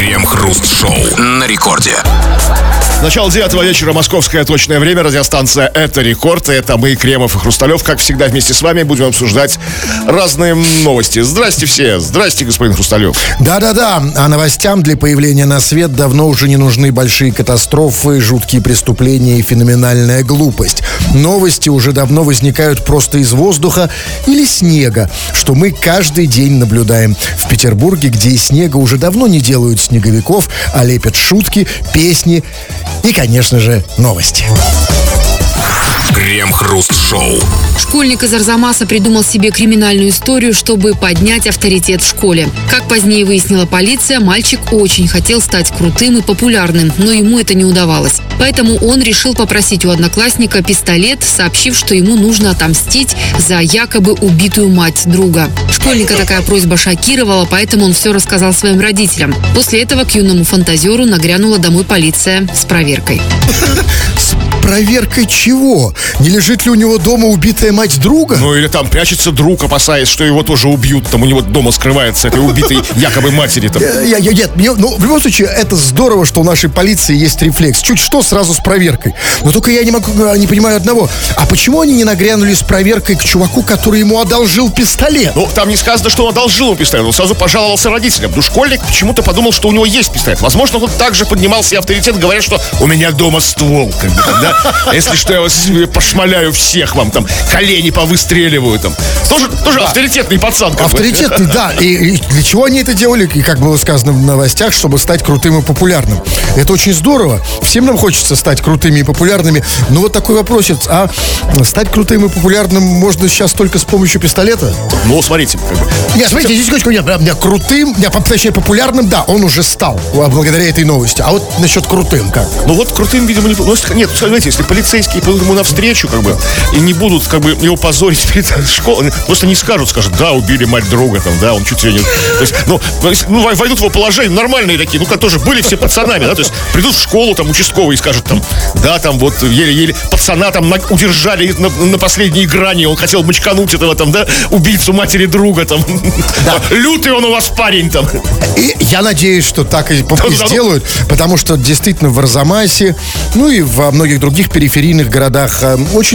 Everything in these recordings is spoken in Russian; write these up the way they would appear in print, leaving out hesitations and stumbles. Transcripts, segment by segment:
Крем-хруст-шоу на рекорде. Начало 9 вечера, московское точное время, радиостанция «Это Рекорд». Это мы, Кремов и Хрусталев, как всегда, вместе с вами будем обсуждать разные новости. Здрасте все. Здрасте, господин Хрусталев. Да-да-да. А новостям для появления на свет давно уже не нужны большие катастрофы, жуткие преступления и феноменальная глупость. Новости уже давно возникают просто из воздуха или снега, что мы каждый день наблюдаем. В Петербурге, где из снега уже давно не делают снеговиков, а лепят шутки, песни и, конечно же, новости. Крем-хруст-шоу. Школьник из Арзамаса придумал себе криминальную историю, чтобы поднять авторитет в школе. Как позднее выяснила полиция, мальчик очень хотел стать крутым и популярным, но ему это не удавалось. Поэтому он решил попросить у одноклассника пистолет, сообщив, что ему нужно отомстить за якобы убитую мать друга. Школьника такая просьба шокировала, поэтому он все рассказал своим родителям. После этого к юному фантазеру нагрянула домой полиция с проверкой. Проверкой чего? Не лежит ли у него дома убитая мать друга? Ну или там прячется друг, опасаясь, что его тоже убьют. Там у него дома скрывается этой убитой якобы матери. Там. Нет, в любом случае, это здорово, что у нашей полиции есть рефлекс. Чуть что, сразу с проверкой. Но только я не понимаю одного. А почему они не нагрянули с проверкой к чуваку, который ему одолжил пистолет? Ну, там не сказано, что он одолжил ему пистолет. Он сразу пожаловался родителям. Но школьник почему-то подумал, что у него есть пистолет. Возможно, он также поднимал себе авторитет, говоря, что у меня дома ствол. Как бы, да? Если что, я вас пошмаляю всех вам, там, колени повыстреливаю, там. Тоже да. Авторитетный пацан. Авторитетный, да. И для чего они это делали, и как было сказано в новостях, чтобы стать крутым и популярным. Это очень здорово. Всем нам хочется стать крутыми и популярными. Но вот такой вопросец. А стать крутым и популярным можно сейчас только с помощью пистолета? Ну, смотрите. Нет, смотрите, здесь секундочку, нет, крутым, точнее, популярным, да, он уже стал, благодаря этой новости. А вот насчет крутым как? Ну вот крутым, видимо, не... Нет, смотрите, если полицейские пойдут ему навстречу, как бы, и не будут, как бы, его позорить перед школой, просто не скажут, да, убили мать друга, там, да, он чуть ли не... То есть, войдут в его положение, нормальные такие, как тоже были все пацанами, да, то есть, придут в школу, там, участковый и скажут, там, да, там, вот, еле-еле пацана, там, удержали на последней грани, он хотел мочкануть этого, там, да, убийцу матери друга, там, да. Лютый он у вас парень, там. И я надеюсь, что так и сделают, потому что, действительно, в Арзамасе, ну, и во многих других периферийных городах очень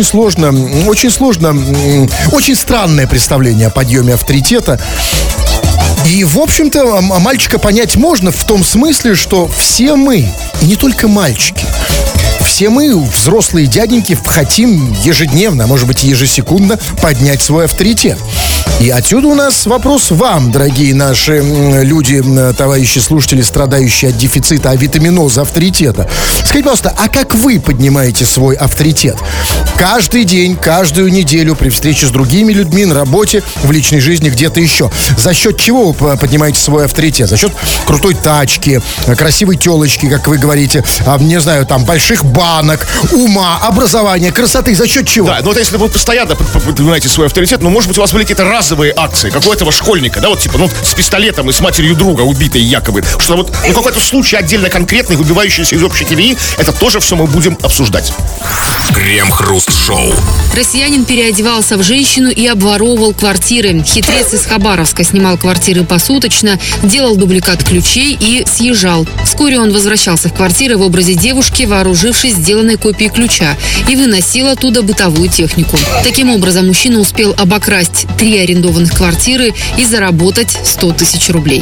странное представление о подъеме авторитета. И, в общем-то, мальчика понять можно в том смысле, что все мы, и не только мальчики, все мы, взрослые дяденьки, хотим ежедневно, а может быть и ежесекундно поднять свой авторитет. И отсюда у нас вопрос вам, дорогие наши люди, товарищи слушатели, страдающие от дефицита авитаминоза авторитета. Скажите, пожалуйста, а как вы поднимаете свой авторитет? Каждый день, каждую неделю при встрече с другими людьми, на работе, в личной жизни, где-то еще. За счет чего вы поднимаете свой авторитет? За счет крутой тачки, красивой телочки, как вы говорите, не знаю, там, больших банок, ума, образования, красоты. За счет чего? Да, ну вот если вы постоянно поднимаете свой авторитет, ну, может быть, у вас были какие-то разовые акции, как у этого школьника, да, вот типа, с пистолетом и с матерью друга убитой якобы. Что вот, какой-то случай отдельно конкретный, выбивающийся из общей колеи, это тоже все мы будем обсуждать. Крем-хруст-шоу. Россиянин переодевался в женщину и обворовывал квартиры. Хитрец из Хабаровска снимал квартиры посуточно, делал дубликат ключей и съезжал. Вскоре он возвращался в квартиры в образе девушки, вооружившись сделанной копией ключа, и выносил оттуда бытовую технику. Таким образом, мужчина успел обокрасть 3 арендованных квартиры и заработать 100 тысяч рублей.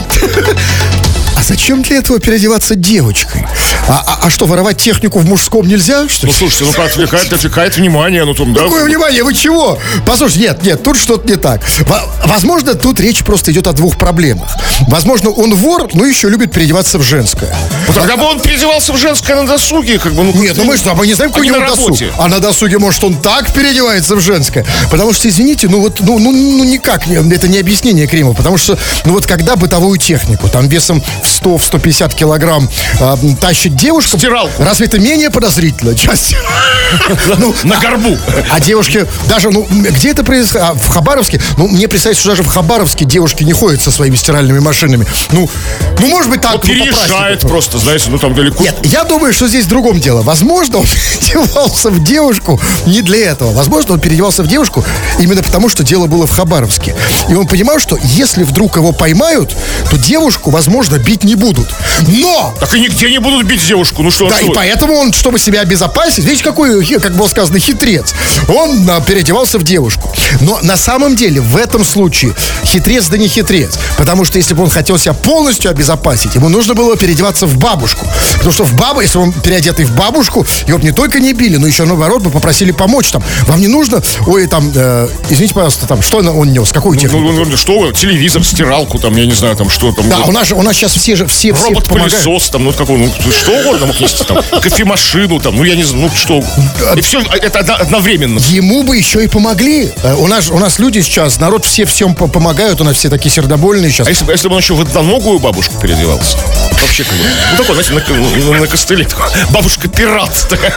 А зачем для этого переодеваться девочкой? А что, воровать технику в мужском нельзя, что ли? Ну, слушайте, отвлекает внимание. Какое внимание? Вы чего? Послушайте, нет, тут что-то не так. Возможно, тут речь просто идет о двух проблемах. Возможно, он вор, но еще любит переодеваться в женское. Ну, тогда бы он переодевался в женское на досуге, как бы. Нет, мы не знаем, какой у него досуг. А на досуге, может, он так переодевается в женское. Потому что, извините, никак, это не объяснение Кремова. Потому что, когда бытовую технику, там весом в 100-150 килограмм тащит девушка. Стиралку. Разве это менее подозрительно? Часть. На горбу. А девушки даже, где это происходит? В Хабаровске? Мне представляется, что даже в Хабаровске девушки не ходят со своими стиральными машинами. Может быть, так. Переезжает просто. просто, знаете, ну там далеко. Нет, я думаю, что здесь в другом дело. Возможно, он переодевался в девушку не для этого. Возможно, он переодевался в девушку именно потому, что дело было в Хабаровске. И он понимал, что если вдруг его поймают, то девушку, возможно, бить не будут. Но! Так и нигде не будут бить девушку, ну что? Да, и поэтому он, чтобы себя обезопасить, видите, какой, как было сказано, хитрец. Он переодевался в девушку. Но на самом деле, в этом случае, хитрец да не хитрец. Потому что если бы он хотел себя полностью обезопасить, ему нужно было переодеваться в бабушку. Потому что если он переодетый в бабушку, его бы не только не били, но еще, наоборот, бы попросили помочь там. Вам не нужно, извините, пожалуйста, там, что он нес, какую технику? Что, телевизор, стиралку, там, я не знаю, там, что там. Да, у нас сейчас все помогают. Робот-пылесос, там, ну, какой, ну, что угодно мог нести, там, кофемашину, там, ну, я не знаю, ну, что. И все, это одновременно. Ему бы еще и помогли. У нас люди сейчас, народ всем помогают, у нас все такие сердобольные сейчас. А если бы он еще в одноногую бабушку переодевался? Вообще, как бы, ну, такой, знаете, на костыле, бабушка-пират.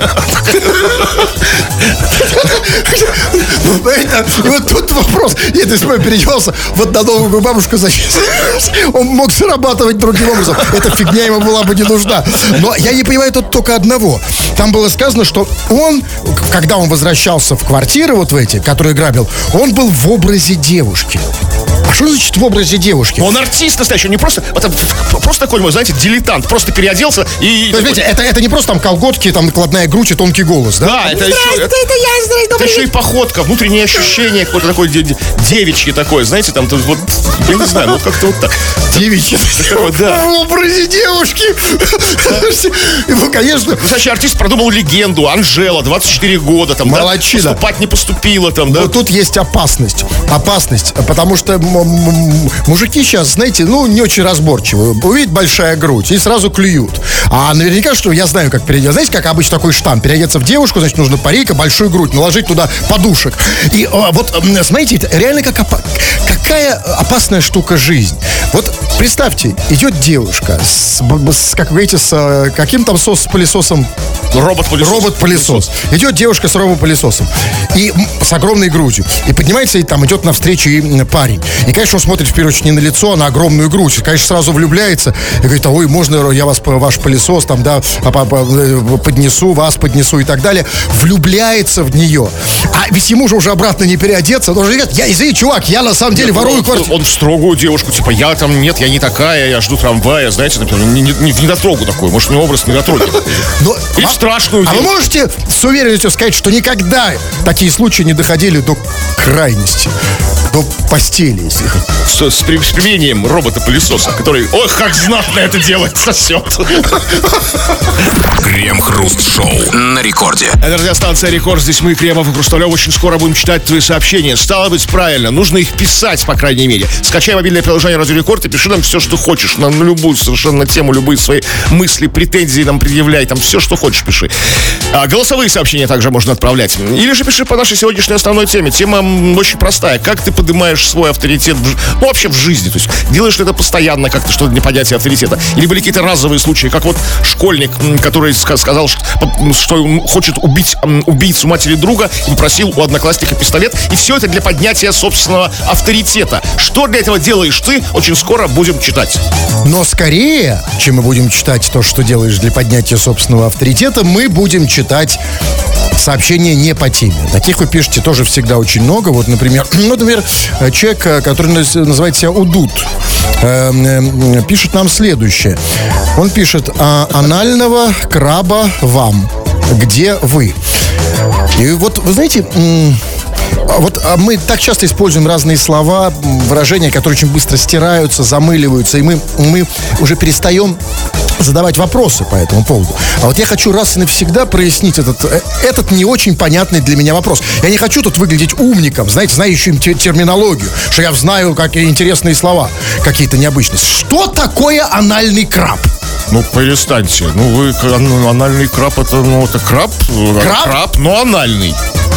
И вот тут вопрос. Если бы переодевался в одноногую бабушку, он мог зарабатывать другим образом. Эта фигня ему была бы не нужна. Но я не понимаю тут только одного. Там было сказано, что он, когда он возвращался в квартиры вот в эти, которые грабил, он был в образе девушки. А что значит в образе девушки? Он артист настоящий, не просто такой, знаете, дилетант. Просто переоделся и... То есть, видите, это не просто там колготки, там накладная грудь и тонкий голос, да? Да, это еще и походка, внутреннее ощущение какое-то такое девичье такое, знаете, там вот, я не знаю, ну как-то вот так. Девичье. Да. В образе девушки. Ну, конечно. Настоящий артист продумал легенду. Анжела, 24 года, там, молодчина. Да, поступать не поступила, там, да. Но тут есть опасность, потому что мужики сейчас, знаете, ну, не очень разборчивые. Увидят большая грудь и сразу клюют. А наверняка, что я знаю, как переодеться. Знаете, как обычно такой штамп? Переодеться в девушку, значит, нужно парика, большую грудь, наложить туда подушек. И вот, смотрите, реально какая опасная штука жизнь. Вот представьте, идет девушка как вы говорите, с каким там пылесосом? Робот-пылесос. Идет девушка с робот-пылесосом. И с огромной грудью. И поднимается, и там идет навстречу и парень. И, конечно, он смотрит в первую очередь не на лицо, а на огромную грудь. И, конечно, сразу влюбляется. И говорит, ой, можно я ваш пылесос там, да, поднесу и так далее. Влюбляется в нее. А ведь ему же уже обратно не переодеться. Он же говорит, извини, чувак, я на самом деле ворую квартиру. Он в строгую девушку, типа, я не такая, я жду трамвая, знаете, например, не в недотрогу такой. Может, у него образ недотроги. Или в страшную девушку. А вы можете с уверенностью сказать, что никогда такие случаи не доходили до крайности? До постели, если хотите. С применением робота-пылесоса, который, ох, как знатно это делать, сосет. Крем-хруст-шоу на рекорде. Это радиостанция «Рекорд». Здесь мы, Кремов и Хрусталев. Очень скоро будем читать твои сообщения. Стало быть, правильно. Нужно их писать, по крайней мере. Скачай мобильное приложение «Радио Рекорд» и пиши нам все, что хочешь. На любую совершенно тему, любые свои мысли, претензии нам предъявляй. Там все, что хочешь, пиши. Голосовые сообщения также можно отправлять. Или же пиши по нашей сегодняшней основной теме. Тема очень простая. Как ты поднимаешь свой авторитет, вообще в жизни? То есть делаешь ли это постоянно как-то, что-то для поднятия авторитета? Или были какие-то разовые случаи, как вот школьник, который сказал, что хочет убить убийцу матери друга и попросил у одноклассника пистолет. И все это для поднятия собственного авторитета. Что для этого делаешь ты? Очень скоро будем читать. Но скорее, чем мы будем читать то, что делаешь для поднятия собственного авторитета, мы будем читать сообщения не по теме. Таких вы пишете тоже всегда очень много. Вот, например, человек, который называет себя Удут, пишет нам следующее. Он пишет: анального краба вам. Где вы? И вот, вы знаете, вот мы так часто используем разные слова, выражения, которые очень быстро стираются, замыливаются, и мы уже перестаем задавать вопросы по этому поводу. А вот я хочу раз и навсегда прояснить этот не очень понятный для меня вопрос. Я не хочу тут выглядеть умником, знаете, знающим терминологию, что я знаю какие интересные слова, какие-то необычные. Что такое анальный краб? Ну, перестаньте. Анальный краб, это краб? Краб, но анальный.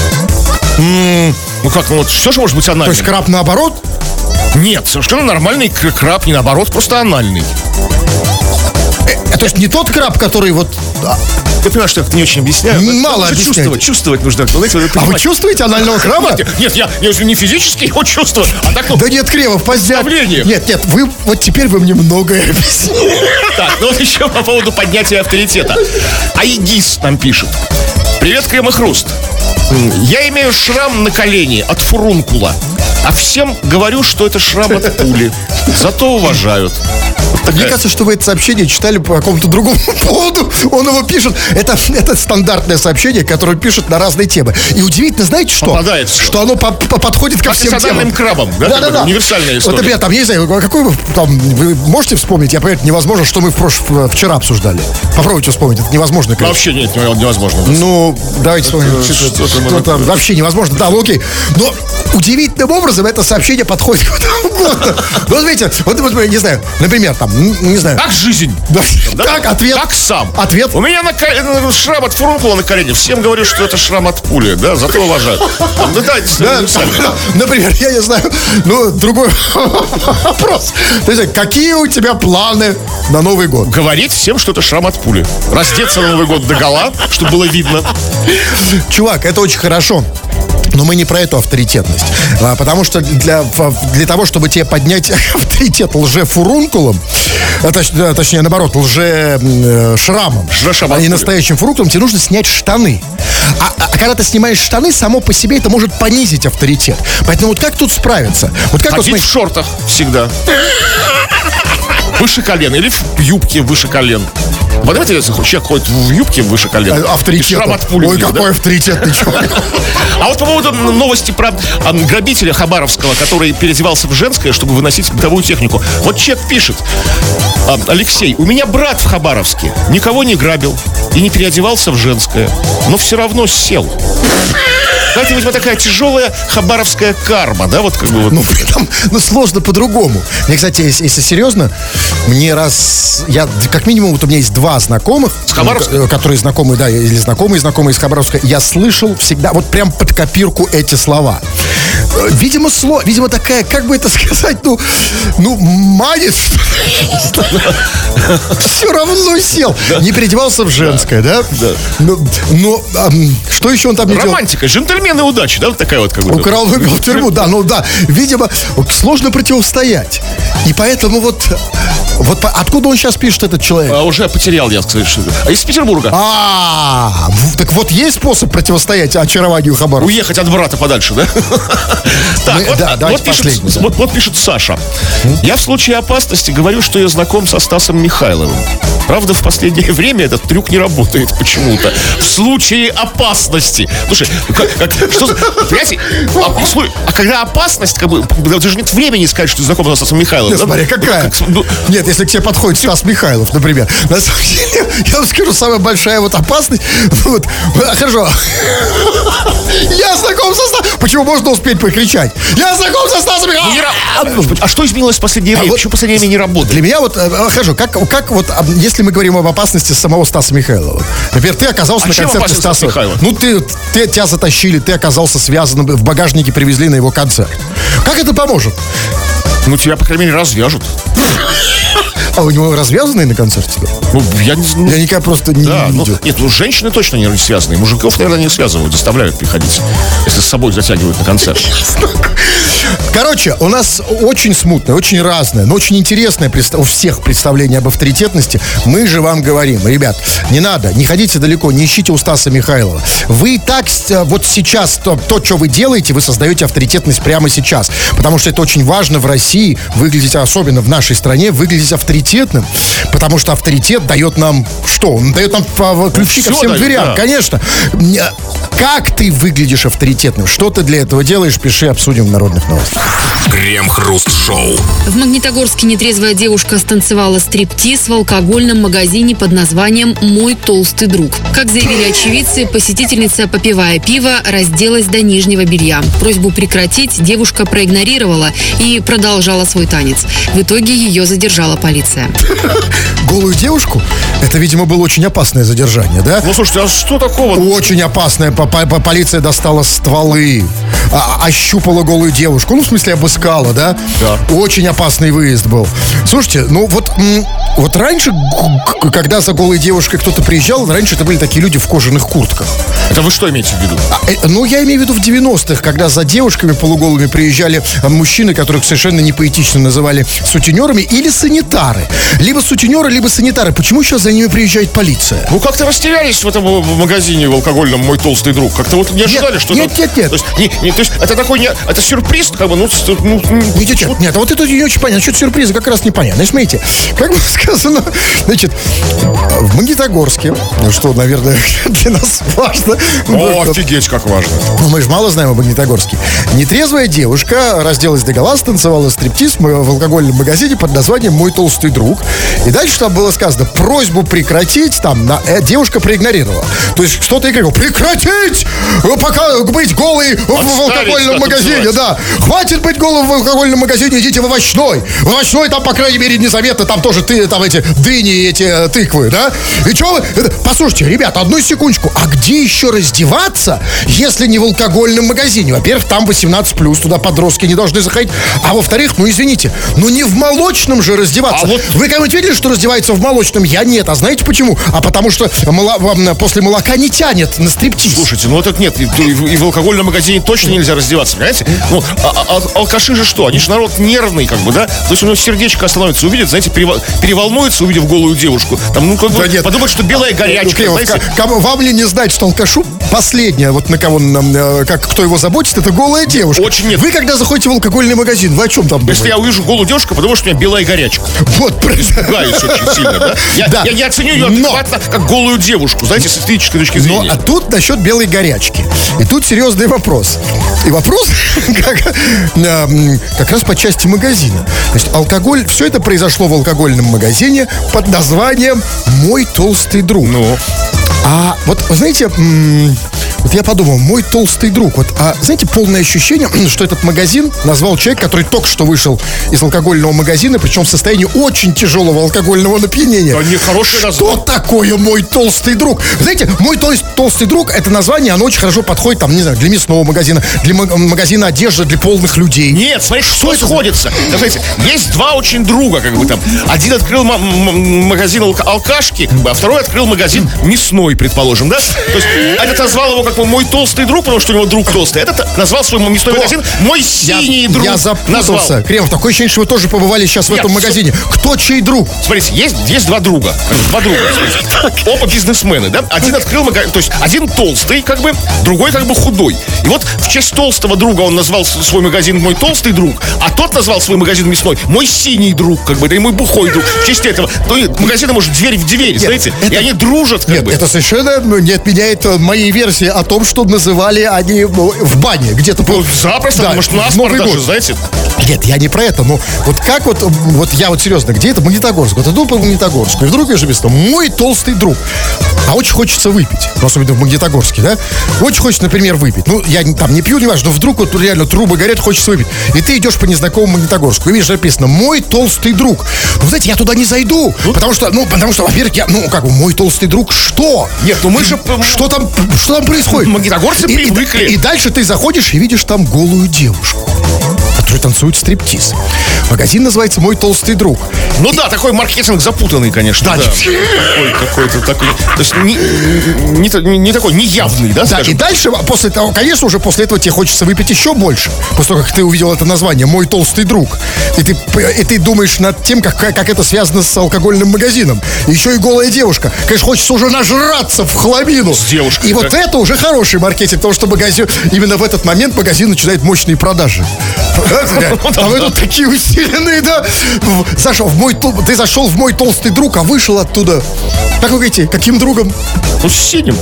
Что же может быть анальным? То есть краб наоборот? Нет, совершенно нормальный краб, не наоборот, просто анальный. То есть не тот краб, который вот... Я понимаю, что я это не очень объясняю. Мало объясняете. Чувствовать нужно. Знаете, вот, А вы чувствуете анального краба? Нет, я не физически его чувствую, а так, Да нет, Кремов, представление. Нет, вот теперь вы мне многое объяснили. Так, ну вот еще по поводу поднятия авторитета. Айгиз нам пишет. Привет, Крем и Хруст. Я имею шрам на колене от фурункула. А всем говорю, что это шрам от пули. Зато уважают. Мне кажется, что вы это сообщение читали по какому-то другому поводу. Он его пишет. Это стандартное сообщение, которое пишет на разные темы. И удивительно, знаете что? Попадает все. Что оно подходит ко всем темам. крабом. Да. Универсальная история. Вот, например, там, я не знаю, какой вы можете вспомнить? Я понимаю, это невозможно, что мы вчера обсуждали. Попробуйте вспомнить, это невозможно. Конечно. Вообще нет, невозможно. Ну, давайте вспомним. Что там вообще невозможно. Да, ну окей. Но удивительным образом это сообщение подходит куда угодно. Ну, видите, вот, не знаю, например, там, не знаю. Как жизнь. Да? Как ответ? Как сам. Ответ. У меня шрам от фурункула на колене. Всем говорю, что это шрам от пули, да, зато уважают. Да, например, я не знаю, другой вопрос. То есть, какие у тебя планы на Новый год? Говорить всем, что это шрам от пули. Раздеться на Новый год догола, чтобы было видно. Чувак, это очень хорошо. Но мы не про эту авторитетность. Потому что для того, чтобы тебе поднять авторитет лже-фурункулом, точнее, наоборот, лже-шрамом, а не настоящим фурункулом, тебе нужно снять штаны. А когда ты снимаешь штаны, само по себе это может понизить авторитет. Поэтому вот как тут справиться? Вот как ходить в шортах всегда. Выше колен или в юбке выше колен. Понимаете, если человек ходит в юбке выше колен, авторитет. Ой, какой авторитетный человек. А вот по поводу новости про грабителя хабаровского, который переодевался в женское, чтобы выносить бытовую технику. Вот человек пишет: Алексей, у меня брат в Хабаровске никого не грабил и не переодевался в женское, но все равно сел. Знаете, видимо, такая тяжелая хабаровская карма, да, вот как бы вот. Сложно по-другому. Мне, кстати, если серьезно, как минимум, вот у меня есть два знакомых, которые знакомые, да, или знакомые из Хабаровска, я слышал всегда, вот прям под копирку эти слова. Видимо, такая, как бы это сказать, манит, все равно сел. Не переодевался в женское, да? Но что еще он там не делал? Романтика, джентльмены удачи, да, вот такая вот как бы. Украл, выиграл в тюрьму, да, видимо, сложно противостоять. И поэтому вот откуда он сейчас пишет, этот человек? Уже потерял, я скажу. Из Петербурга. Так вот есть способ противостоять очарованию Хабаровска? Уехать от брата подальше, да? Так, вот пишет Саша. Я в случае опасности говорю, что я знаком со Стасом Михайловым. Правда, в последнее время этот трюк не работает почему-то. В случае опасности. Слушай, понимаете, когда опасность, как бы, даже нет времени сказать, что ты знаком со Стасом Михайловым. Нет, смотри, какая? Нет, если к тебе подходит Стас Михайлов, например. На самом деле, я вам скажу, самая большая вот опасность. Хорошо. Я знаком со Стасом. Почему можно успеть покричать? Я знаком со Стасом Михайловым. А что изменилось в последнее время? Почему в последнее время не работает? Для меня хорошо, как вот, если мы говорим об опасности самого Стаса Михайлова. Например, ты оказался на концерте Стаса Михайлова. Тебя затащили, ты оказался связан, в багажнике привезли на его концерт. Как это поможет? Тебя, по крайней мере, развяжут. А у него развязанные на концерте? Я не знаю. Я никогда просто не видел. Нет, женщины точно не связаны. Мужиков, наверное, не связывают, заставляют приходить, если с собой затягивают на концерт. Короче, у нас очень смутное, очень разное, но очень интересное у всех представление об авторитетности. Мы же вам говорим, ребят, не надо, не ходите далеко, не ищите у Стаса Михайлова. Вы и так вот сейчас, то, что вы делаете, вы создаете авторитетность прямо сейчас. Потому что это очень важно в России выглядеть, особенно в нашей стране, выглядеть авторитетным. Потому что авторитет дает нам что? Он дает нам ключи ко всем дверям, да. Конечно. Как ты выглядишь авторитетным? Что ты для этого делаешь? Пиши, обсудим в народных новостях. Крем-хруст-шоу. В Магнитогорске нетрезвая девушка станцевала стриптиз в алкогольном магазине под названием «Мой толстый друг». Как заявили очевидцы, посетительница, попивая пиво, разделась до нижнего белья. Просьбу прекратить девушка проигнорировала и продолжала свой танец. В итоге ее задержала полиция. Голую девушку? Это, видимо, было очень опасное задержание, да? Слушайте, а что такого? Очень опасное. Полиция достала стволы, ощупала голую девушку. В смысле, Скала, да? Да. Очень опасный выезд был. Слушайте, ну вот раньше, когда за голой девушкой кто-то приезжал, раньше это были такие люди в кожаных куртках. Это вы что имеете в виду? Ну, я имею в виду в 90-х, когда за девушками полуголыми приезжали мужчины, которых совершенно непоэтично называли сутенерами, или санитары. Либо сутенеры, либо санитары. Почему сейчас за ними приезжает полиция? Ну, как-то растерялись в этом магазине в алкогольном «Мой толстый друг». Как-то вот не ожидали, что... Нет. То есть это такой, это сюрприз, как бы, Нет, а вот это не очень понятно. Что-то сюрпризы как раз непонятно. Значит, смотрите, как бы сказано, значит, в Магнитогорске, что, наверное, для нас важно. О, офигеть, как важно. Ну, мы же мало знаем о Магнитогорске. Нетрезвая девушка разделась догола, станцевала стриптиз в алкогольном магазине под названием «Мой толстый друг». И дальше там было сказано: просьбу прекратить, девушка проигнорировала. То есть кто-то и крикнул: прекратить пока быть голой в алкогольном магазине, да. Хватит быть голым в алкогольном магазине, идите в овощной. В овощной там, по крайней мере, незаметно, там тоже там эти дыни, эти тыквы, да. И что вы... Послушайте, ребята, одну секундочку. А где еще раздеваться, если не в алкогольном магазине? Во-первых, там 18+, туда подростки не должны заходить. А во-вторых, ну извините, ну не в молочном же раздеваться. Вы когда-нибудь видели, что раздевается в молочном? Я нет. А знаете почему? А потому что после молока не тянет на стриптиз. Слушайте, ну это нет, и в алкогольном магазине точно нельзя раздеваться, понимаете? Ну, алкаши же что? Они же народ нервный, как бы, да? То есть у него сердечко остановится, увидит, знаете, переволнуется, увидев голую девушку. Там, ну, как бы, подумает, что белая горячка, знаете? Вам ли не знать, что алкашу последнее, вот на кого, кто его заботит, это голая девушка. Очень нет. Вы, когда заходите в алкогольный магазин, вы о чем там думаете? Если я увижу голую девушку, потому что у меня белая горячка. Вот, испугаюсь очень сильно, да? Я не оценю ее адекватно, как голую девушку, знаете, с эстетической точки зрения. А тут насчет белой горячки. И тут серьезный вопрос. И вопрос как раз по части магазина. То есть алкоголь, все это произошло в алкогольном магазине под названием «Мой толстый друг». Ну. А вот, знаете, вот я подумал, «Мой толстый друг». Вот, знаете, полное ощущение, что этот магазин назвал человек, который только что вышел из алкогольного магазина, причем в состоянии очень тяжелого алкогольного опьянения. Да, нехорошее название. Что такое «Мой толстый друг»? Знаете, «Мой толстый друг» — это название, оно очень хорошо подходит, там, не знаю, для мясного магазина, для магазина одежды для полных людей. Нет, смотрите, что сходится. Смотрите, есть два очень друга, как бы там. Один открыл магазин алкашки, а второй открыл магазин мясной, предположим, да? То есть этот назвал его как бы «Мой толстый друг», потому что у него друг толстый. Этот назвал свой мясной магазин «Мой синий друг». Я запутался. Кремов, такое ощущение, что вы тоже побывали сейчас в этом магазине. Кто чей друг? Смотрите, есть два друга. Смотрите. Оба бизнесмены, да? Один открыл магазин, то есть один толстый, как бы, другой как бы худой. И вот в честь толстого друга он назвал свой магазин «Мой толстый друг», а тот назвал свой магазин мясной «Мой синий друг», как бы, да и «Мой бухой друг». В честь этого. То магазины, может, дверь в дверь, знаете? И они дружат, как бы. Это совершенно не отменяет моей версии о том, что называли они в бане где-то. Запросто, да, может, наспор даже, знаете? Нет, я не про это, но вот как вот я вот серьезно, где это? Магнитогорск. Вот иду по Магнитогорску, и вдруг вижу место «Мой толстый друг». А очень хочется выпить, особенно в Магнитогорске, да? Очень хочется, например, выпить. Ну, я там не пью, не важно, но вдруг вот реально трубы горят, хочется выпить. И ты идешь по незнакомому Магнитогорску, и видишь, написано «Мой толстый друг». Ну, знаете, я туда не зайду, потому что, во-первых, «Мой толстый друг» что? Нет, ну мы же... Что там происходит? Магнитогорцы привыкли. И дальше ты заходишь и видишь там голую девушку, которая танцует стриптиз. Магазин называется «Мой толстый друг». Ну да, такой маркетинг запутанный, конечно. Да. Какой-то такой. То есть не такой, не явный, да, скажем? И дальше, после того, конечно, уже после этого тебе хочется выпить еще больше. После того, как ты увидел это название «Мой толстый друг». И ты думаешь над тем, как это связано с алкогольным магазином. И еще и голая девушка. Конечно, хочется уже нажраться в хламину. С девушкой. И вот это уже хороший маркетинг, потому что магазин, именно в этот момент магазин начинает мощные продажи. А вы тут такие усиленные, да? Ты зашел в «Мой толстый друг», а вышел оттуда. Как вы говорите, каким другом? Ну, с синим.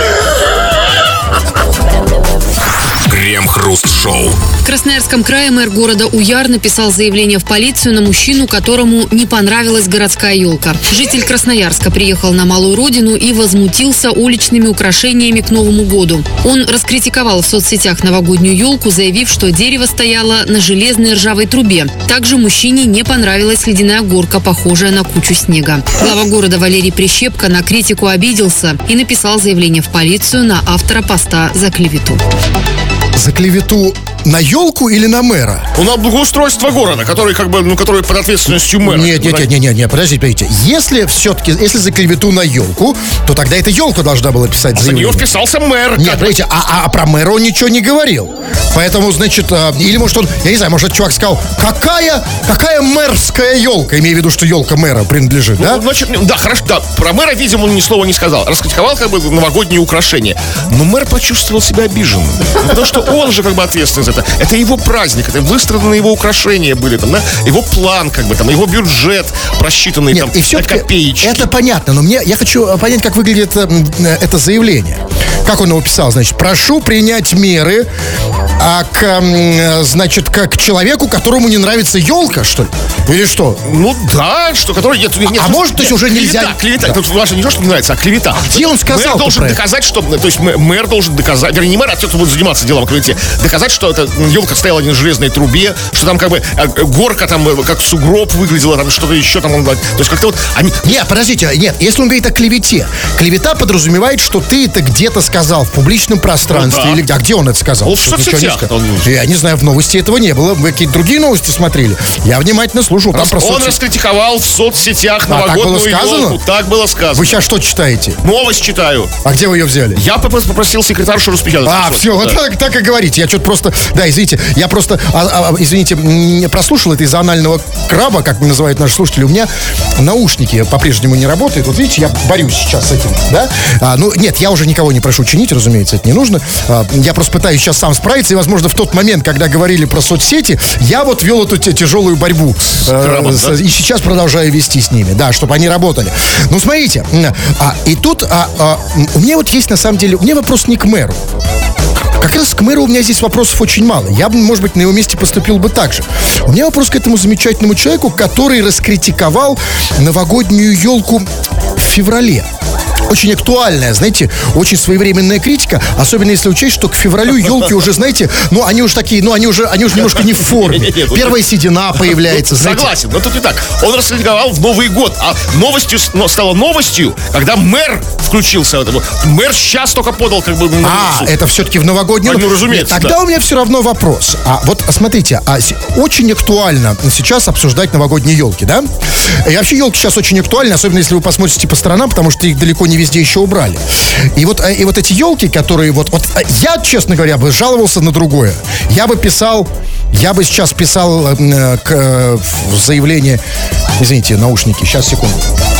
Крем-хруст-шоу. В Красноярском крае мэр города Уяр написал заявление в полицию на мужчину, которому не понравилась городская елка. Житель Красноярска приехал на малую родину и возмутился уличными украшениями к Новому году. Он раскритиковал в соцсетях новогоднюю елку, заявив, что дерево стояло на железной ржавой трубе. Также мужчине не понравилась ледяная горка, похожая на кучу снега. Глава города Валерий Прищепко на критику обиделся и написал заявление в полицию на автора поста за клевету. За клевету на елку или на мэра? На благоустройство города, который как бы, который под ответственностью мэра. Нет, подождите. Если за клевету на елку, то тогда эта елка должна была писать заявление. За нее вписался мэр. Нет, подождите, а про мэра он ничего не говорил. Поэтому, значит, или может он, я не знаю, может этот чувак сказал, какая мэрская елка, имея в виду, что елка мэра принадлежит, да? Значит, да, хорошо, да, про мэра, видимо, он ни слова не сказал. Раскритиковал как бы новогодние украшения. Но мэр почувствовал себя обиженным. Потому что он же как бы ответственен за это. Это его праздник, это выстраданные его украшения были, там, да? Его план, как бы, там, его бюджет просчитанный, там, и все копеечки. Это понятно, но я хочу понять, как выглядит это заявление. Как он его писал? Значит, прошу принять меры к человеку, которому не нравится елка, что ли? Или что? Ну да, что который... Нет, может, то есть уже нельзя... Клевета. Да. Тут важно не то, что не нравится, а клевета. Где он сказал? Мэр должен доказать, что... То есть мэр должен доказать, вернее, не мэр, а те, кто будет заниматься делом о клевете, доказать, что эта елка стояла на железной трубе, что там как бы горка там как сугроб выглядела, там что-то еще там... То есть как-то вот... Нет, подождите, если он говорит о клевете. Клевета подразумевает, что ты это где-то сказал в публичном пространстве. Или где? А где он это сказал? В соцсетях. Я не знаю, в новости этого не было. Вы какие-то другие новости смотрели? Я внимательно слушал. Он раскритиковал в соцсетях новогодную елку. Так было сказано. Вы сейчас что читаете? Новость читаю. А где вы ее взяли? Я попросил секретаршу распечатать. Все, вот так и говорите. Я что-то просто... Да, извините, я просто, извините, прослушал это из-за анального краба, как называют наши слушатели. У меня наушники по-прежнему не работают. Вот видите, я борюсь сейчас с этим, да? Нет, я уже никого не прошу чинить, разумеется, это не нужно. Я просто пытаюсь сейчас сам справиться. И, возможно, в тот момент, когда говорили про соцсети, я вот вел эту тяжелую борьбу. Крабом, да? И сейчас продолжаю вести с ними, да, чтобы они работали. Ну, смотрите, и тут у меня вот есть, на самом деле, у меня вопрос не к мэру. Как раз к мэру у меня здесь вопросов очень мало. Я бы, может быть, на его месте поступил бы так же. У меня вопрос к этому замечательному человеку, который раскритиковал новогоднюю елку в феврале. Очень актуальная, знаете, очень своевременная критика, особенно если учесть, что к февралю елки уже, знаете, они уже немножко не в форме. Первая седина появляется, знаете. Согласен, но тут не так. Он раскритиковал в Новый год, а стало новостью, когда мэр включился в это. Мэр сейчас только подал как бы... это все-таки в новогоднюю... Ну, разумеется, тогда у меня все равно вопрос. Вот смотрите, очень актуально сейчас обсуждать новогодние елки, да? И вообще елки сейчас очень актуальны, особенно если вы посмотрите по сторонам, потому что их далеко не везде еще убрали. И вот эти елки, которые я, честно говоря, бы жаловался на другое. Я бы сейчас писал заявление. Извините, наушники, сейчас, секунду.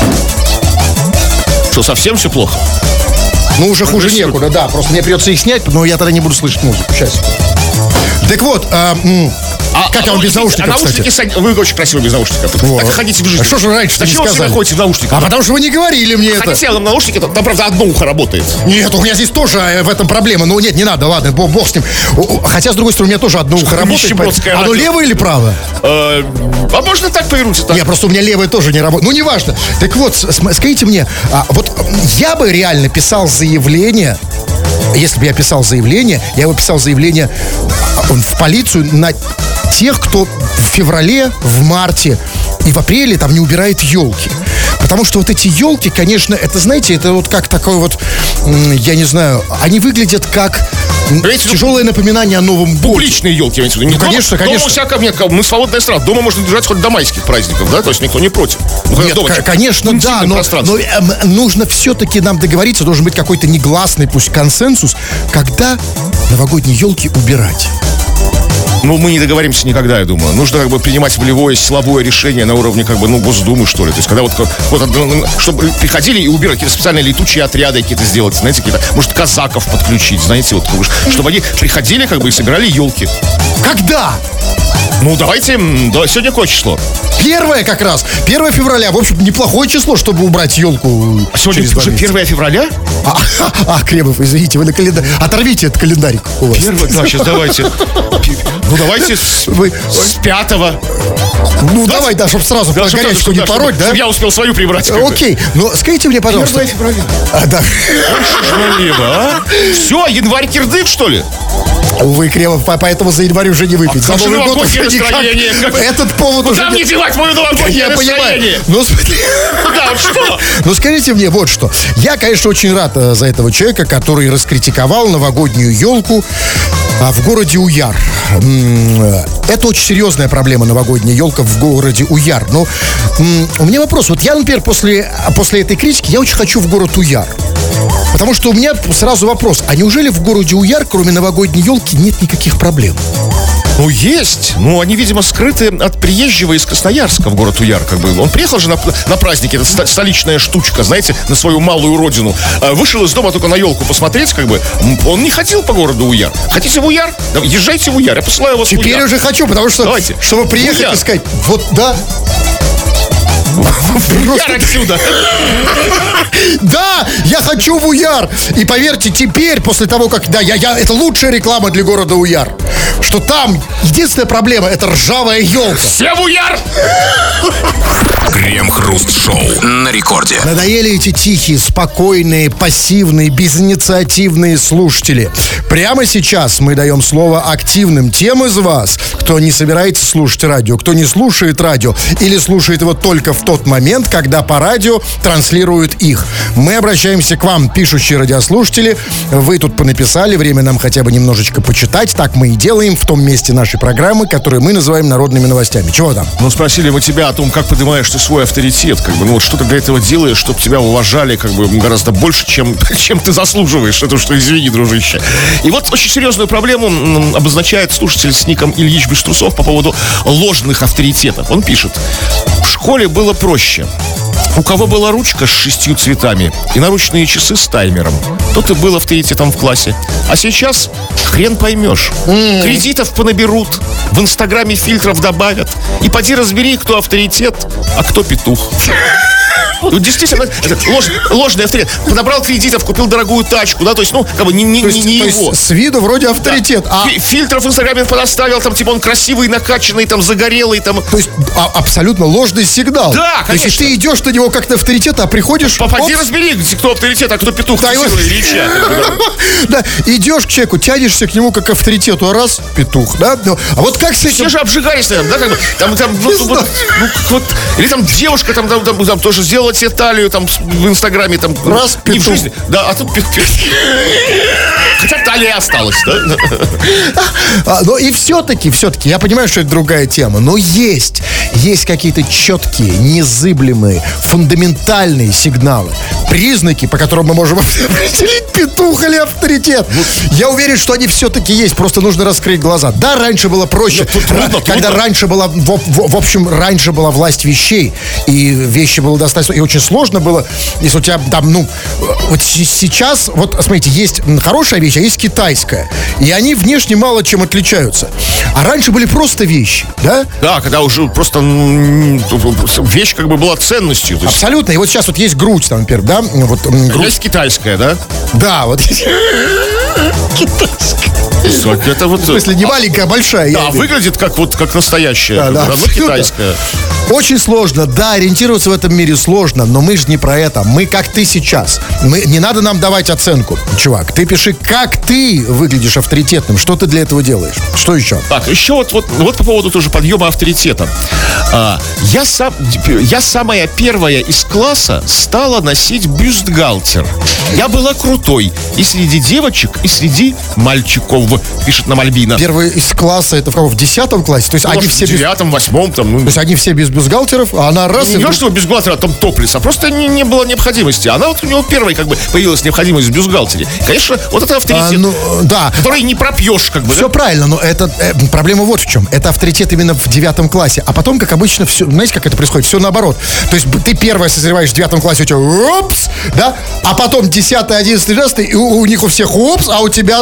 Что, совсем все плохо? Уже хуже некуда, да. Просто мне придется их снять, но я тогда не буду слышать музыку. Сейчас. Так вот, как я вам без наушников, кстати? Вы очень красивы без наушников. Так ходите в жизни. А что же раньше-то не сказали? Зачем вы ходите в наушниках? Потому что вы не говорили мне это. Хотите, на наушники, там, правда, одно ухо работает. Нет, у меня здесь тоже в этом проблема. Нет, не надо, ладно, бог с ним. Хотя, с другой стороны, у меня тоже одно ухо работает. Оно левое или правое? А можно так повернуться? Нет, просто у меня левое тоже не работает. Неважно. Так вот, скажите мне, я бы реально писал заявление. Если бы я писал заявление, я бы писал заявление в полицию на тех, кто в феврале, в марте и в апреле там не убирает елки. Потому что вот эти елки, конечно, это, знаете, это вот как такой вот, я не знаю, они выглядят как тяжелое напоминание о Новом годе. Публичные елки, я имею в виду. Конечно. Мы свободная страна. Дома можно держать хоть до майских праздников, да? То есть никто не против. Конечно, да, но нужно все-таки нам договориться, должен быть какой-то негласный, пусть консенсус, когда новогодние елки убирать. Мы не договоримся никогда, я думаю. Нужно как бы принимать волевое, силовое решение на уровне как бы, Госдумы, что ли. То есть, когда чтобы приходили и убирали какие-то специальные летучие отряды какие-то сделать, знаете, какие-то, может, казаков подключить, знаете, чтобы они приходили как бы и собирали елки. Когда? Давайте, сегодня какое число? 1 как раз. 1 февраля. В общем, неплохое число, чтобы убрать елку. А сегодня уже 1 февраля? Кремов, извините, вы на календарь. Оторвите этот календарик у вас. Да, сейчас давайте. Давайте с 5-го. Давай, да, чтобы сразу по горячку не пороть, да? Я успел свою прибрать. Окей, скажите мне, пожалуйста. 1 февраля. Да. Все, январь кирдык, что ли? Увы, Кремов, поэтому за январь уже не выпить. За Новый год уже никак. Этот повод уже... Куда мне девать мое новогоднее настроение? Смотри. Да, что? Скажите мне вот что. Я, конечно, очень рад за этого человека, который раскритиковал новогоднюю елку в городе Уяр. Это очень серьезная проблема, новогодняя елка в городе Уяр. Но у меня вопрос. Вот я, например, после этой критики, я очень хочу в город Уяр. Потому что у меня сразу вопрос. А неужели в городе Уяр, кроме новогодней елки, нет никаких проблем? Ну, есть. Ну, они, видимо, скрыты от приезжего из Красноярска в город Уяр. Как бы. Он приехал же на праздники, это столичная штучка, знаете, на свою малую родину. Вышел из дома только на елку посмотреть, как бы. Он не ходил по городу Уяр. Хотите в Уяр? Езжайте в Уяр, я посылаю вас в Уяр. Теперь уже хочу, потому что, давайте. Чтобы приехать и сказать, вот, да... Уяр отсюда! Да, я хочу в Уяр. И поверьте, теперь, после того, как... Да, это лучшая реклама для города Уяр. Что там единственная проблема — это ржавая елка. Все в Уяр! Крем-хруст-шоу на рекорде. Надоели эти тихие, спокойные, пассивные, безинициативные слушатели. Прямо сейчас мы даем слово активным тем из вас, кто не собирается слушать радио, кто не слушает радио или слушает его только в тот момент, когда по радио транслируют их. Мы обращаемся к вам, пишущие радиослушатели. Вы тут понаписали, время нам хотя бы немножечко почитать. Так мы и делаем в том месте нашей программы, которую мы называем народными новостями. Чего там? Ну, спросили мы тебя о том, как поднимаешь ты свой авторитет, как бы, ну, вот что ты для этого делаешь, чтобы тебя уважали, как бы, гораздо больше, чем ты заслуживаешь. Это что, извини, дружище. И вот очень серьезную проблему обозначает слушатель с ником Ильич Бештрусов по поводу ложных авторитетов. Он пишет: в школе было проще. У кого была ручка с 6 цветами и наручные часы с таймером, тот и был авторитетом в классе. А сейчас хрен поймешь. Кредитов понаберут, в Инстаграме фильтров добавят. И поди разбери, кто авторитет, а кто петух. Ну, действительно, это ложный авторитет. Набрал кредитов, купил дорогую тачку, да, то есть, ну, как бы не его. С виду вроде авторитет. Да. Фильтров в Инстаграме понаставил, там, типа, он красивый, накачанный, там, загорелый, там. То есть, абсолютно ложный сигнал. Да, конечно. То есть, ты идешь на него как на авторитет, а приходишь... Поди разбери, кто авторитет, а кто петух. Да, да, идешь к человеку, тянешься к нему как к авторитету, а раз, петух, да? А вот как с этим... Все же обжигались, наверное, да, как бы, там, вот, или там девушка, там тоже сделала себе талию, там, в Инстаграме, там... Раз, не петух. в жизни, да, а тут петух. Хотя талия осталась, да? Но и все-таки, я понимаю, что это другая тема, но есть какие-то четкие, незыблемые, фундаментальные сигналы, признаки, по которым мы можем определить, петух или авторитет. Я уверен, что они все-таки есть, просто нужно раскрыть глаза. Да, раньше было проще, когда раньше была, в общем, раньше была власть вещей, и вещи было достаточно, и очень сложно было, если у тебя там, ну, вот сейчас, вот, смотрите, есть хорошая вещь, а есть китайская, и они внешне мало чем отличаются. А раньше были просто вещи, да? Да, когда уже просто вещь как бы была ценностью. То есть... Абсолютно, и вот сейчас вот есть грудь, там, например, да? Вот, грудь. Есть китайская, да? Да, вот китайская. Это вот... В смысле, не маленькая, а большая. Да, выглядит как настоящая, да, но китайская. Очень сложно, да, ориентироваться в этом мире сложно, но мы же не про это. Мы как ты сейчас. Не надо нам давать оценку, чувак. Ты пиши, как ты выглядишь авторитетным, что ты для этого делаешь. Что еще? Так, еще вот по поводу тоже подъема авторитета. Я самая первая из класса стала носить бюстгальтер. Я была крутой и среди девочек, и среди мальчиков, пишет нам Альбина. Первая из класса, это в 10 классе? То есть они все в 9-м, 8-м там. То есть они все без бюстгальтеров, а она раз... Не то, что без бюстгальтера, там топлес, а просто не было необходимости. Она вот у него первой как бы появилась необходимость в бюстгальтере. Конечно, вот это авторитет, да. Который не пропьешь, как бы. Все правильно, но это проблема вот в чем. Это авторитет именно в 9 классе. А потом, как обычно, все, знаете, как это происходит? Все наоборот. То есть ты первая созреваешь в 9 классе, у тебя опс, да? А потом 10, 11, 12, и у них у всех опс, а у тебя...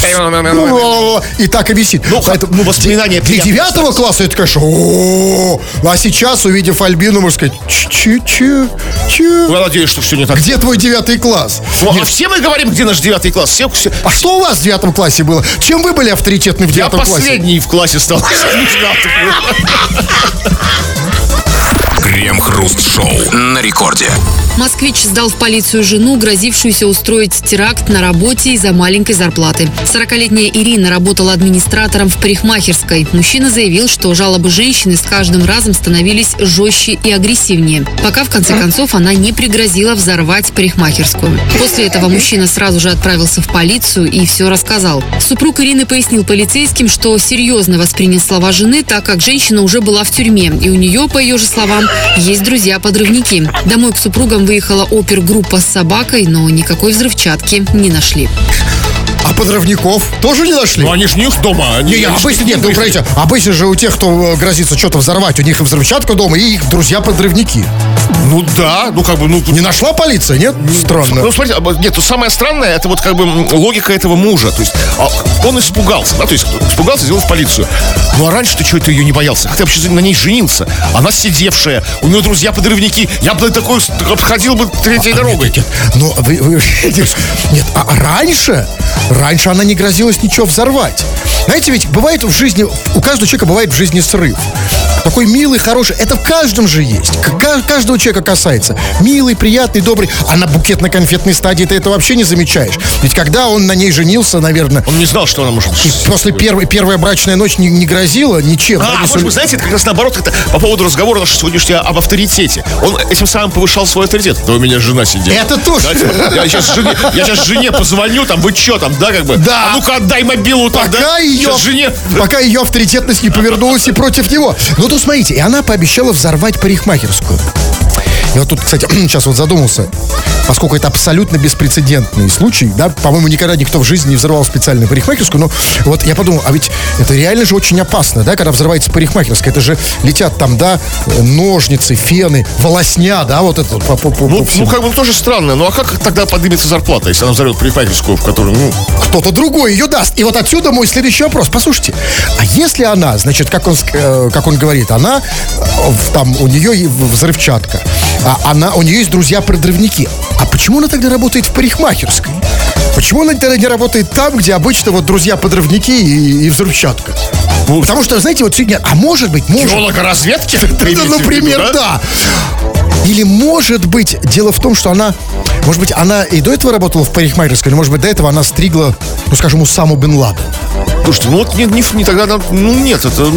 И так и висит. Ну, воспоминания для 9 класса это, конечно, а сейчас, увидев Альбину, можно сказать, чу. Я надеюсь, что все не так. Где твой 9 класс? Ну, а все мы говорим, где наш 9 класс. Все. А что у вас в 9 классе было? Чем вы были авторитетны в 9 классе? Я последний в классе стал. Крем-хруст-шоу на рекорде. Москвич сдал в полицию жену, грозившуюся устроить теракт на работе из-за маленькой зарплаты. 40-летняя Ирина работала администратором в парикмахерской. Мужчина заявил, что жалобы женщины с каждым разом становились жестче и агрессивнее, пока в конце концов она не пригрозила взорвать парикмахерскую. После этого мужчина сразу же отправился в полицию и все рассказал. Супруг Ирины пояснил полицейским, что серьезно воспринял слова жены, так как женщина уже была в тюрьме, и у нее, по ее же словам, есть друзья-подрывники. Домой к супругам выехала опергруппа с собакой, но никакой взрывчатки не нашли. А подрывников тоже не нашли? Ну, они же не их дома. Обычно же у тех, кто грозится что-то взорвать, у них и взрывчатка дома, и их друзья-подрывники. Ну да, Не нашла полиция, нет? Странно. Ну, смотрите, нет, самое странное, это вот как бы логика этого мужа. То есть он испугался, да, то есть испугался, сделал в полицию. Ну а раньше ты что, ты ее не боялся? Как ты вообще на ней женился? Она сидевшая, у нее друзья-подрывники. Я бы такой обходил бы третьей дорогой. Нет, раньше она не грозилась ничего взорвать. Знаете, ведь бывает в жизни, у каждого человека бывает в жизни срыв. Такой милый, хороший. Это в каждом же есть. Каждого человека касается. Милый, приятный, добрый. А на букетно-конфетной стадии ты это вообще не замечаешь. Ведь когда он на ней женился, наверное... Он не знал, что она может... После первая брачная ночь не грозила ничем. Может быть, знаете, это как раз наоборот, это по поводу разговора нашего сегодняшнего об авторитете. Он этим самым повышал свой авторитет. Да у меня жена сидела. Это тоже. Я сейчас жене позвоню, там, вы что там, да, как бы? Да. А ну-ка отдай мобилу там, да? Пока ее авторитетность не повернулась и против него. Ну, то смотрите, и она пообещала взорвать парикмахерскую. И вот тут, кстати, сейчас вот задумался, поскольку это абсолютно беспрецедентный случай, да, по-моему, никогда никто в жизни не взорвал специальную парикмахерскую, но вот я подумал, а ведь это реально же очень опасно, да, когда взрывается парикмахерская, это же летят там, да, ножницы, фены, волосня, да, вот это Ну, как бы тоже странно, ну а как тогда поднимется зарплата, если она взорвет парикмахерскую, в которой, кто-то другой ее даст. И вот отсюда мой следующий вопрос. Послушайте, а если она, значит, как он говорит, она, там, у нее взрывчатка, у нее есть друзья-подрывники. А почему она тогда работает в парикмахерской? Почему она тогда не работает там, где обычно вот друзья-подрывники и взрывчатка? Потому что, знаете, вот сегодня, может быть... Геолога разведки? Например, да. Или, может быть, дело в том, что она... Может быть, она и до этого работала в парикмахерской, или, может быть, до этого она стригла, ну, скажем, Усаму бен Ладена. Слушайте, ну вот не тогда, нет, это,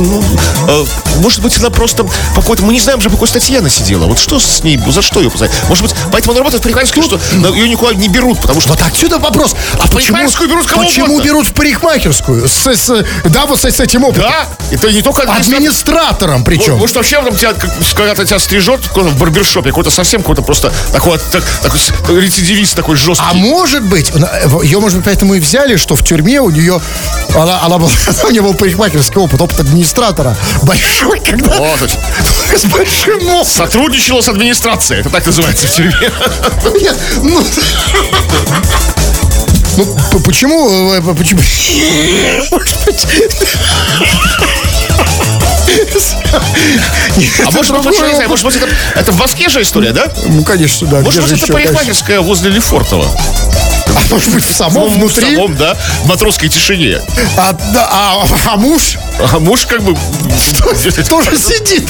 может быть, она просто по какой-то, мы не знаем же, по какой статье она сидела. Вот что с ней, за что ее посадили? Может быть, поэтому она работает в парикмахерской, что ее никуда не берут, потому что... Вот отсюда вопрос. А в парикмахерскую берут кого Почему угодно? берут в парикмахерскую? Вот с этим опытом. Да, это не только администратором причем. Может, вообще, когда тебя стрижет в барбершопе, какой-то совсем какой-то просто такой рецидивист такой жесткий. А может быть, ее, может быть, поэтому и взяли, что в тюрьме у нее, у нее был парикмахерский опыт администратора большой, когда с большим опытом. Сотрудничала с администрацией, это так называется в тюрьме. Нет, почему? Может быть... А может быть, это в Москве же история, да? Ну, конечно, да. Может быть, это парикмахерская возле Лефортово. А может быть, в самом внутри? В самом, да, в матросской тишине. А муж? А муж как бы... Тоже сидит.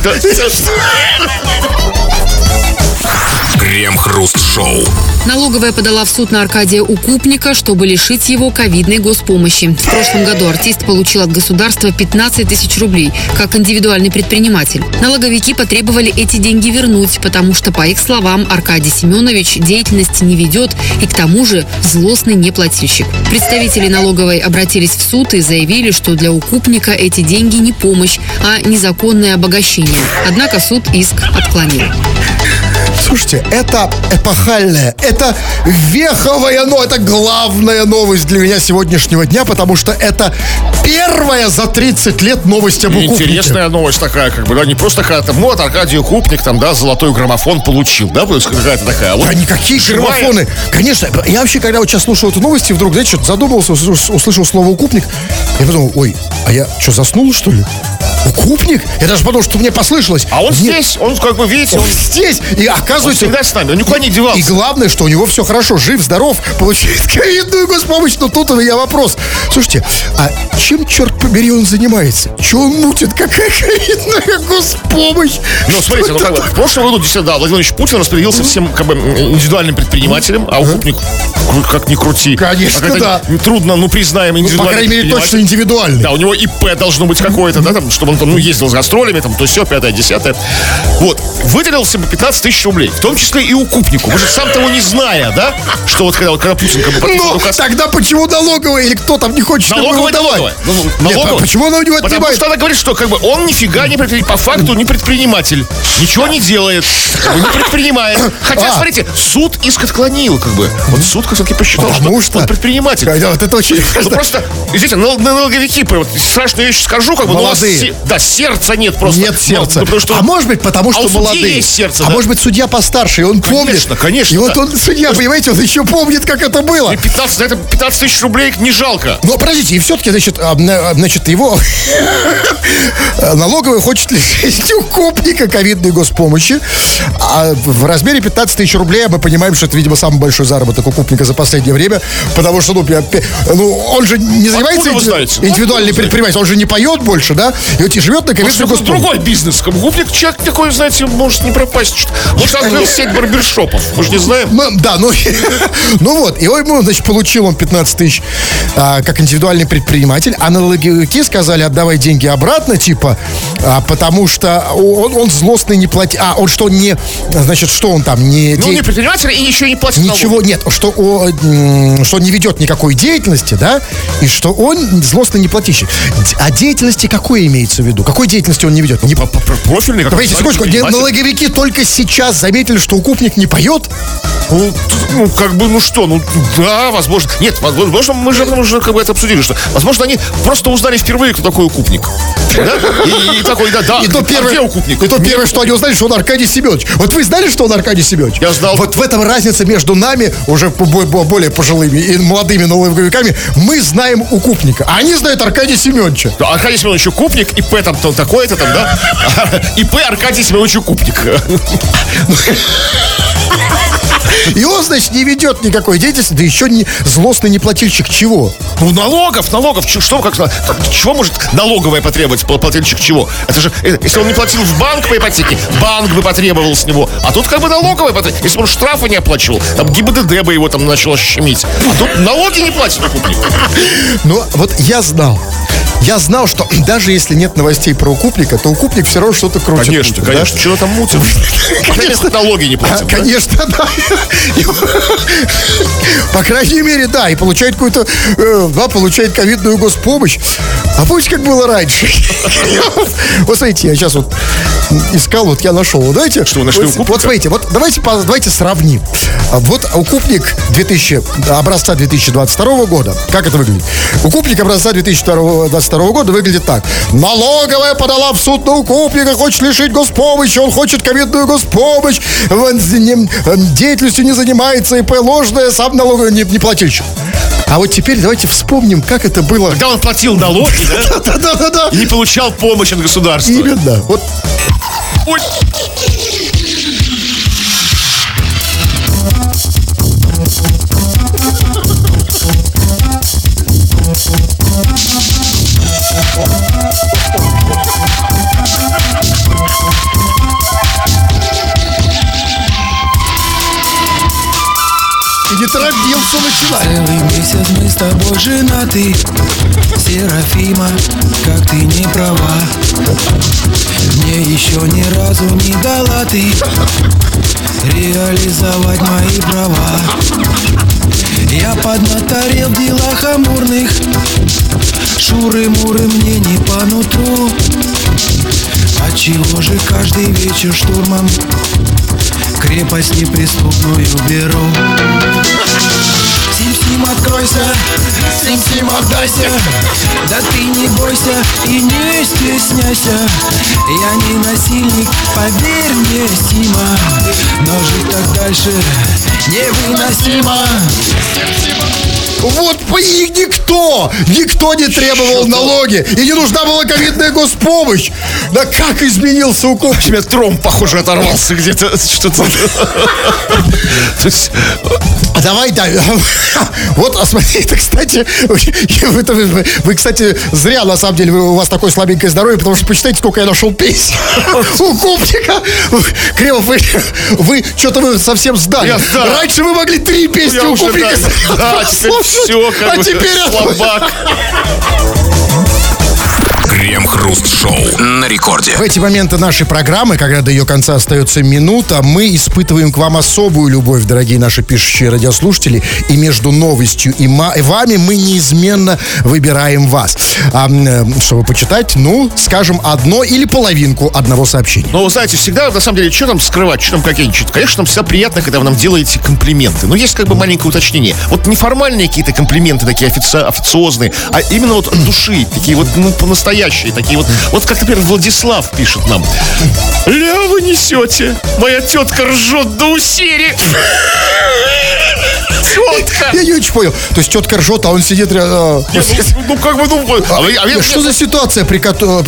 Крем-хруст-шоу. Налоговая подала в суд на Аркадия Укупника, чтобы лишить его ковидной госпомощи. В прошлом году артист получил от государства 15 тысяч рублей, как индивидуальный предприниматель. Налоговики потребовали эти деньги вернуть, потому что, по их словам, Аркадий Семенович деятельности не ведет и, к тому же, злостный неплательщик. Представители налоговой обратились в суд и заявили, что для Укупника эти деньги не помощь, а незаконное обогащение. Однако суд иск отклонил. Слушайте, это эпохальная, это веховая, это главная новость для меня сегодняшнего дня, потому что это первая за 30 лет новость об Укупнике. Интересная новость такая, как бы, да, не просто какая-то, вот Аркадий Укупник там, да, золотой граммофон получил, да, какая-то такая. Да, никакие граммофоны. Конечно, я вообще, когда вот сейчас слушал эту новость, и вдруг, знаете, что-то задумался, услышал слово Укупник, я подумал, ой, а я что, заснул, что ли? Укупник? Я даже подумал, что мне послышалось. А он Нет, здесь, он как бы, видите, он здесь. И он оказывается... всегда с нами, он никуда не девался. И главное, что у него все хорошо, жив, здоров, получает ковидную госпомощь. Но тут у меня вопрос. Слушайте, а чем, черт побери, он занимается? Че он мутит? Какая ковидная госпомощь? Ну, смотрите, ну, как бы, в прошлом году, действительно, да, Владимир Владимирович Путин распределился всем, как бы, индивидуальным предпринимателем, а укупник, как ни крути. Конечно, а да. Трудно, ну, признаем, По индивидуальный крайней мере, предприниматель. точно индивидуальный. Да, у него ИП должно быть какое-то, да, там, чтобы он там, ну, ездил с гастролями, там, то все, 5-е, 10-е. Вот, выделил себе 15 тысяч рублей, в том числе и укупнику. Вы же сам того не зная, да, что вот когда Путин как бы подписал Ну, указ. тогда почему налоговая или кто там не хочет ему Налоговая, давать? налоговая. Нет, Налоговая. почему она у него Потому отнимает? что она говорит, что как бы он нифига не по факту не предприниматель. Ничего не делает. Как бы, не предпринимает. Хотя, смотрите, суд иск отклонил, как бы. Вот суд все-таки посчитал, Потому что он предприниматель. Да, вот это очень Ну, важно. просто, извините, налоговики, вот, страшную вещь скажу, как бы, но у вас Молодые. да, сердца нет просто. Нет сердца. Ну, потому что, А может быть, потому что у судьи молодые. есть сердце, А да? может быть, судья постарше, и он помнит. Конечно, И вот да. он, судья, понимаете, он еще помнит, как это было. И 15 тысяч рублей не жалко. Но подождите, и все-таки, значит, его налоговая хочет лишить укупника ковидной госпомощи. А в размере 15 тысяч рублей мы понимаем, что это, видимо, самый большой заработок укупника за последнее время. Потому что, он же не занимается вы знаете? индивидуальный предприниматель, он же не поет больше, да? И вот и живет на ковидной Может, госпомощи. другой бизнес. Как бы губник человек такой, знаете, может не пропасть. Может, открыл сеть барбершопов. Мы же не знаем. Да, ну вот, и ему, значит, получил он 15 тысяч как индивидуальный предприниматель, а налоговики сказали, отдавай деньги обратно, типа, потому что он злостный не платит, он что, не, значит, что он там, не... Ну, не предприниматель и еще не платит Ничего, налоги. нет, что он не ведет никакой деятельности, да, и что он злостный неплательщик. А деятельности какой имеется в виду? Какой деятельности он не ведет? Не Профильный, как Погодите, секундочку, предприниматель. налоговики только сейчас заметили, что укупник не поет? Ну, как бы, ну что, ну, да, возможно. Нет, возможно, мы же уже как бы это обсудили, что, возможно, они просто узнали впервые, кто такой укупник. Да? И такой, да, И то первое, где укупник? и то первое, что они узнали, что он Аркадий Семенович. Вот вы знали, что он Аркадий Семенович? Я знал. Вот в этом разница между нами, уже более пожилыми и молодыми налоговиками. Мы знаем укупника, а они знают Аркадия Семеновича. Да, Аркадий Семенович укупник, ИП там такой-то там, да? ИП Аркадий Семенович укупник. И он, значит, не ведет никакой деятельности, да еще не злостный неплательщик чего? Ну, налогов, что, как, чего может налоговая потребовать, плательщик чего? Это же, если он не платил в банк по ипотеке, банк бы потребовал с него. А тут как бы налоговая потребовала. Если бы он штрафы не оплачивал, там ГИБДД бы его там начало щемить. А тут налоги не платит укупник. Ну, вот я знал, что даже если нет новостей про укупника, то укупник все равно что-то крутит. Конечно, мутит, конечно. да? Что там мутит? Конечно, налоги не платят. да? Конечно, да. По крайней мере, да. И получает какую-то, получает ковидную госпомощь. А помните, как было раньше? Вот смотрите, я сейчас вот искал, вот я нашел. Вот давайте. Что, вы нашли укупника? Вот смотрите, вот давайте сравним. Вот укупник образца 2022 года. Как это выглядит? Укупник образца 2022 года выглядит так. Налоговая подала в суд на укупника, хочет лишить госпомощи, он хочет ковидную госпомощь, деятельностью не занимается, ИП ложное, сам налоговый неплательщик. А вот теперь давайте вспомним, как это было. Когда он платил налоги, да? Да. И не получал помощь от государства. Именно. Вот. Ой. И не торопился начинать. Целый месяц мы с тобой женаты, Серафима, как ты не права. Мне еще ни разу не дала ты реализовать мои права. Я поднаторел в делах амурных, шуры-муры мне не по нутру. Отчего же каждый вечер штурмом крепость неприступную беру? Сим-сим, откройся, сим-сим, отдайся. Да ты не бойся и не стесняйся. Я не насильник, поверь мне, Сима. Но жить так дальше невыносимо. Вот и никто не требовал налоги. И не нужна была ковидная госпомощь. Да как изменился укупчик. У меня тромб, похоже, оторвался где-то. Что-то. А давай, да. Вот, смотри, это, кстати, вы, кстати, зря, на самом деле, у вас такое слабенькое здоровье, потому что посчитайте, сколько я нашел песен у Купчика. Кремов, вы что-то совсем сдали. Раньше вы могли 3 песни у Купчика. Да, теперь все, а теперь слабак. Крем-хруст-шоу на рекорде. В эти моменты нашей программы, когда до ее конца остается минута, мы испытываем к вам особую любовь, дорогие наши пишущие радиослушатели. И между новостью и вами мы неизменно выбираем вас. Чтобы почитать, скажем, одно или половинку одного сообщения. Ну, вы знаете, всегда, на самом деле, что там скрывать, что там кокетничать? Конечно, нам всегда приятно, когда вы нам делаете комплименты. Но есть как бы маленькое уточнение. Вот неформальные какие-то комплименты, такие официозные, а именно вот от души, такие вот, по-настоящему. Такие вот как, например, Владислав пишет нам: «Ля, вы несете, моя тетка ржет до усери». Тетка. Я не очень понял. То есть тетка ржет, а он сидит рядом. Что за ситуация, при которой...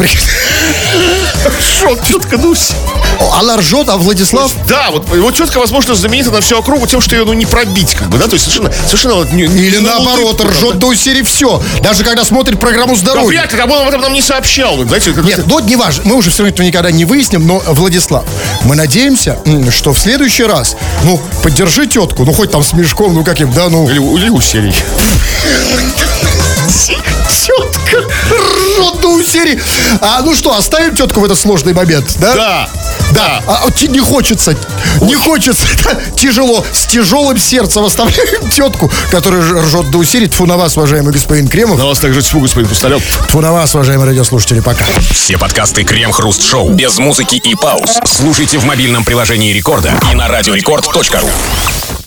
Ржет тетка до усери. Она ржет, а Владислав... Да, вот его тетка, возможно, знаменита на всю округу тем, что ее не пробить, как бы, да, то есть совершенно или наоборот, ржет до усери все. Даже когда смотрит программу «Здоровье». Вряд ли, как бы он об этом нам не сообщал. Знаете, нет, не важно. Мы уже все равно этого никогда не выясним, но, Владислав, мы надеемся, что в следующий раз, поддержи тетку, хоть там с мешком, каким, да, Или усерий. Тетка ржет до усери. Что, оставим тетку в этот сложный момент, да? Да. Не хочется. Тяжело. С тяжелым сердцем оставляем тетку, которая ржет до усери. Тьфу на вас, уважаемый господин Кремов. На вас также тьфу, господин Пустолет. Тьфу на вас, уважаемые радиослушатели. Пока. Все подкасты Крем-хруст-шоу без музыки и пауз слушайте в мобильном приложении Рекорда и на радиорекорд.ру.